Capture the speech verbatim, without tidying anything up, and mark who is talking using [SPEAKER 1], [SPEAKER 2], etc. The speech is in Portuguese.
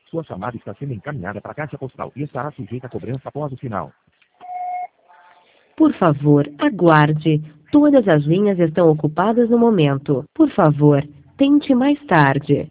[SPEAKER 1] Sua chamada está sendo encaminhada para a caixa postal e estará sujeita a cobrança após o sinal.
[SPEAKER 2] Por favor, aguarde. Todas as linhas estão ocupadas no momento. Por favor, tente mais tarde.